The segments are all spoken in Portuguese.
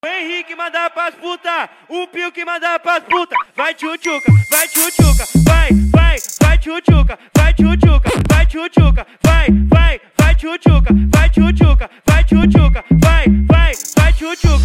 O Henrique manda pras puta, o Pio que manda pras puta. Vai tchutchuca, vai tchutchuca, vai tchutchuca, vai tchutchuca, vai tchutchuca, vai tchutchuca, vai tchutchuca, vai tchutchuca, vai tchutchuca.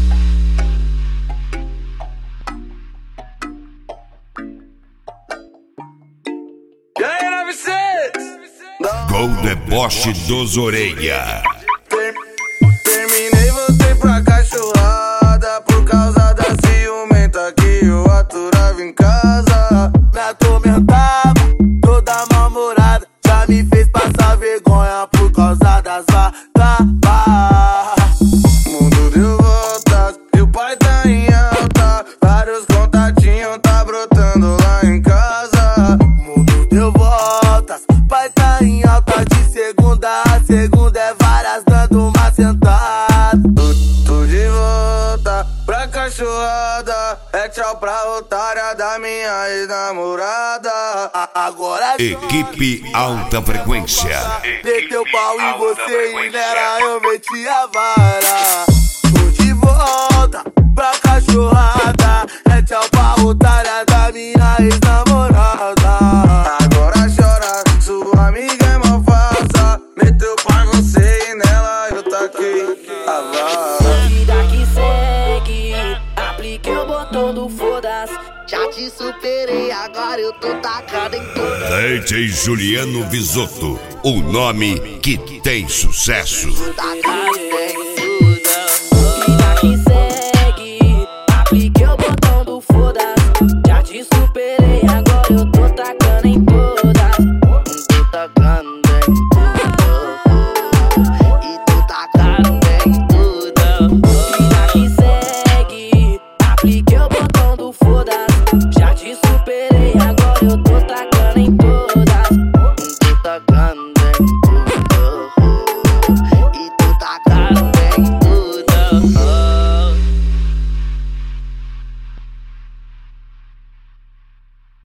Gol deboche dos orelha. Terminei, voltei pra cachorrada por causa da ciumenta que eu aturava em casa. Me atormentava, toda mal-humorada, já me fez passar vergonha por causa das vagabas. Mundo deu voltas e o pai tá em alta, vários contatinhos tá brotando lá em casa. Mundo deu voltas, pai tá em alta, de segunda a segunda é várias dando uma sentada. Tô de volta pra cachorrada, é tchau pra otária da minha ex-namorada. Agora Equipe Alta Frequência. meteu pau em você e nela eu meti a vara. Tô de volta pra cachorrada, é tchau pra otária da minha ex-namorada. Agora chora, sua amiga é mal falsa, meteu pau em você e nela eu taquei a vara. Vida que segue, apliquei o botão do foda-se. Já te superei, agora eu tô tacado em tudo. DJ Juliano Visotto, o nome que tem sucesso. Tacado em